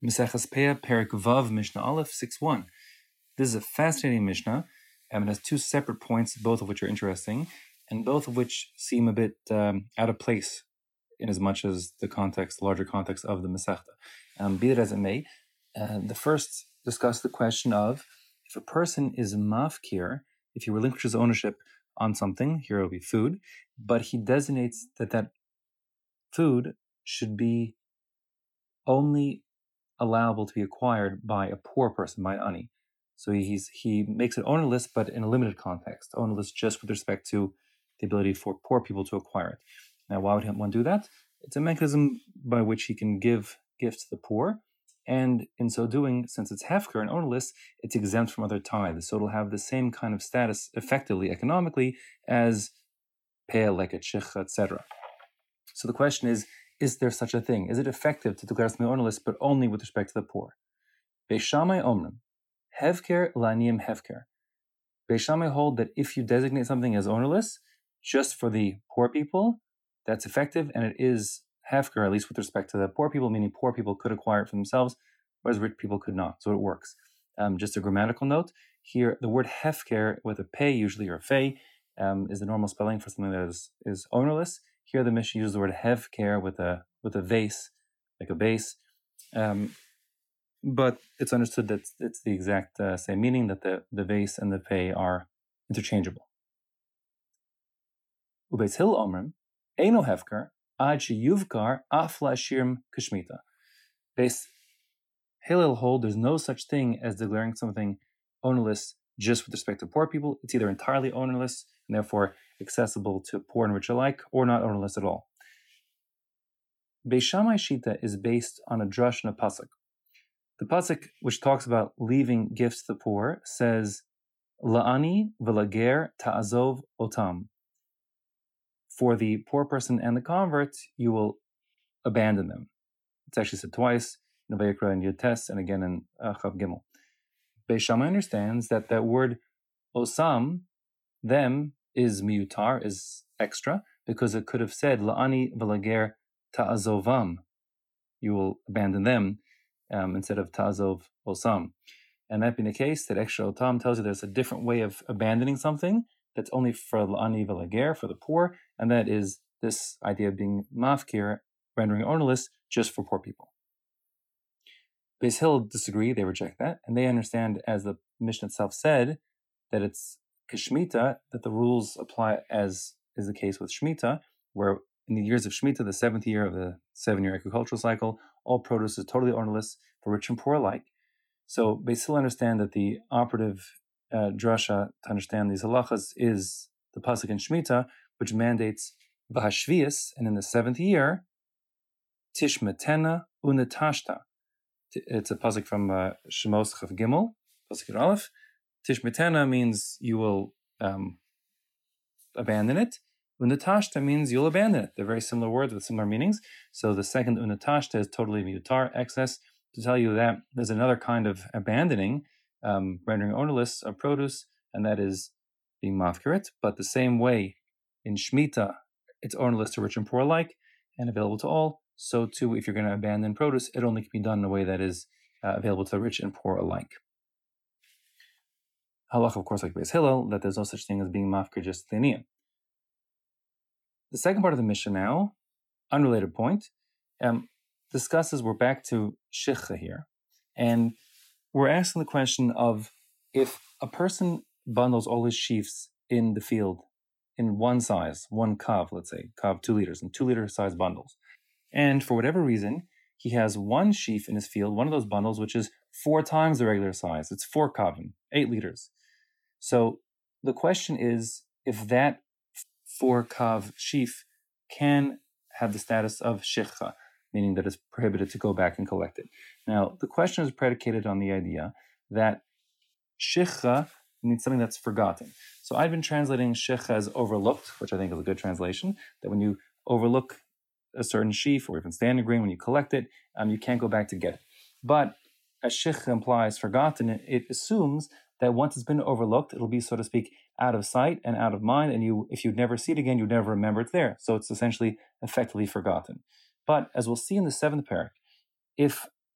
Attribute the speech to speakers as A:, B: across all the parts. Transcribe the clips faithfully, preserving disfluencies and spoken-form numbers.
A: Maseches Peah, Perek Vav, Mishnah Aleph, six one. This is a fascinating Mishnah, and it has two separate points, both of which are interesting, and both of which seem a bit um, out of place in as much as the context, the larger context of the Masechta. Um, be it as it may, uh, the first discuss the question of if a person is mafkir, if he relinquishes ownership on something, here it will be food, but he designates that that food should be only allowable to be acquired by a poor person, by an ani. So he's he makes it ownerless, but in a limited context, ownerless just with respect to the ability for poor people to acquire it. Now, why would one do that? It's a mechanism by which he can give gifts to the poor, and in so doing, since it's hefker and ownerless, it's exempt from other tithes, so it'll have the same kind of status, effectively, economically, as peah, leket, shich, et cetera. So the question is, is there such a thing? Is it effective to declare something ownerless, but only with respect to the poor? Beis Shammai omrim, hevker la'aniyim hevker. Beis Shammai hold that if you designate something as ownerless, just for the poor people, that's effective, and it is hefker, at least with respect to the poor people, meaning poor people could acquire it for themselves, whereas rich people could not. So it works. Um, just a grammatical note, here the word hefker, with a pei usually, or fei, um, is the normal spelling for something that is, is ownerless. Here the Mishnah uses the word hevker with a with a vase, like a base, um, but it's understood that it's the exact uh, same meaning, that the, the vase and the pei are interchangeable. Ubeis Hillel omrim, eino hefker, ad sheyuvkar af la'ashirim kashmita. Beis Hillel hold there's no such thing as declaring something ownerless just with respect to poor people. It's either entirely ownerless and therefore accessible to poor and rich alike, or not ownerless at all. Beis Shammai Shita is based on a drush and a pasuk. The pasuk, which talks about leaving gifts to the poor, says, La'ani v'lager ta'azov otam. For the poor person and the convert, you will abandon them. It's actually said twice, in Vayikra and Yotes, and again in uh, Chav Gimel. Beis Shammai understands that that word osam, them, is miutar, is extra, because it could have said la'ani v'lager ta'azovam, you will abandon them, um, instead of ta'azov osam. And that being the case, that extra otam tells you there's a different way of abandoning something that's only for la'ani v'lager, for the poor, and that is this idea of being mafkir, rendering ownerless, just for poor people. Beis Hillel disagree, they reject that, and they understand, as the Mishnah itself said, that it's kashmita, that the rules apply as is the case with Shemitah, where in the years of Shemitah, the seventh year of the seven-year agricultural cycle, all produce is totally ownerless for rich and poor alike. So Beis Hillel understand that the operative uh, drasha to understand these halachas is the pasuk in Shemitah, which mandates v'hashvius, and in the seventh year, tishmetena unetashta. It's a pasuk from uh, Shemos Chav Gimel, pasuk in Aleph. Tishmetena means you will um, abandon it. Unatashta means you'll abandon it. They're very similar words with similar meanings. So the second unatashta is totally mutar, excess, to tell you that there's another kind of abandoning, um, rendering ownerless of produce, and that is being mafkirit. But the same way in Shemitah, it's ownerless to rich and poor alike and available to all. So too, if you're going to abandon produce, it only can be done in a way that is uh, available to rich and poor alike. Halach, of course, like Beis Hillel, that there's no such thing as being mafkir just thiniyah. The second part of the Mishnah now, unrelated point, um, discusses, we're back to shicha here, and we're asking the question of if a person bundles all his sheaves in the field in one size, one kav, let's say, kav two liters, and two liter size bundles, and for whatever reason, he has one sheaf in his field, one of those bundles, which is four times the regular size. It's four kavim, eight liters. So the question is, if that four kav sheaf can have the status of shicha, meaning that it's prohibited to go back and collect it. Now, the question is predicated on the idea that shicha means something that's forgotten. So I've been translating shicha as overlooked, which I think is a good translation, that when you overlook a certain sheaf or even standing grain, when you collect it, um, you can't go back to get it. But as shicha implies forgotten, it, it assumes that once it's been overlooked, it'll be, so to speak, out of sight and out of mind, and you, if you never see it again, you never remember it's there. So it's essentially effectively forgotten. But as we'll see in the seventh parak, if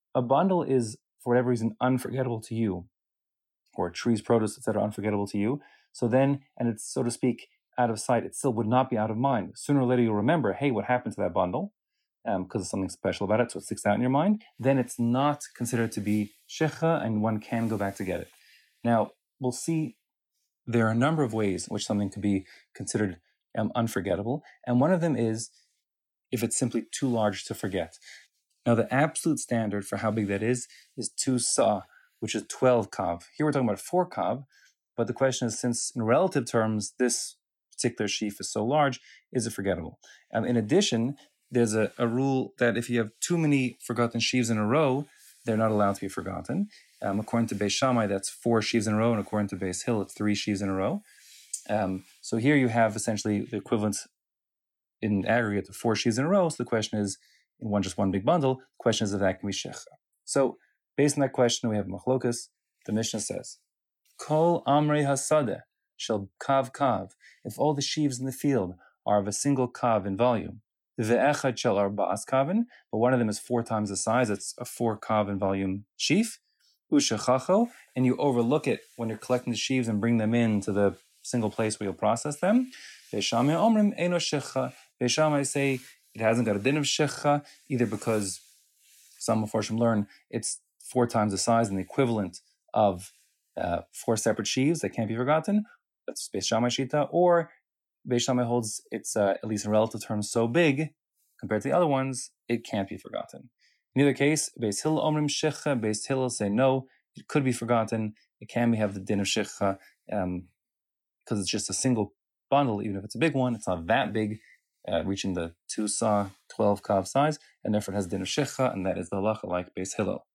A: a bundle is, for whatever reason, unforgettable to you, or a tree's produce, et cetera, unforgettable to you, so then, and it's, so to speak, out of sight, it still would not be out of mind. Sooner or later, you'll remember, hey, what happened to that bundle? Because um, there's something special about it, so it sticks out in your mind. Then it's not considered to be shecha, and one can go back to get it. Now, we'll see there are a number of ways in which something could be considered um, unforgettable, and one of them is if it's simply too large to forget. Now, the absolute standard for how big that is is two sa, which is twelve kav. Here we're talking about four kav, but the question is, since in relative terms this particular sheaf is so large, is it forgettable? Um, in addition, there's a, a rule that if you have too many forgotten sheaves in a row, they're not allowed to be forgotten. Um, according to Beis Shammai, that's four sheaves in a row, and according to Beis Hill, it's three sheaves in a row. Um, so here you have essentially the equivalent in aggregate of four sheaves in a row. So the question is, in one just one big bundle, the question is if that can be shecha. So based on that question, we have machlokas. The Mishnah says, Kol amrei hasadeh shel kav kav. If all the sheaves in the field are of a single kav in volume, ve'echad shel arba'as kavin, but one of them is four times the size, it's a four kav in volume sheaf, ushechacho, and you overlook it when you're collecting the sheaves and bring them in to the single place where you'll process them. Beis Shammai omrim eino shecha. Beis Shammai say it hasn't got a din of shecha, either because some Mefarshim learn it's four times the size and the equivalent of uh, four separate sheaves that can't be forgotten. That's Beis Shammai shita. Or Beis Shammai holds it's uh, at least in relative terms so big compared to the other ones, it can't be forgotten. In either case, Beis Hillel omrim shecha. Beis Hillel say no, it could be forgotten. It can be have the din of shecha um, because it's just a single bundle. Even if it's a big one, it's not that big, uh, reaching the two sa twelve kav size, and therefore it has din of shecha, and that is the halacha like Beis Hillel.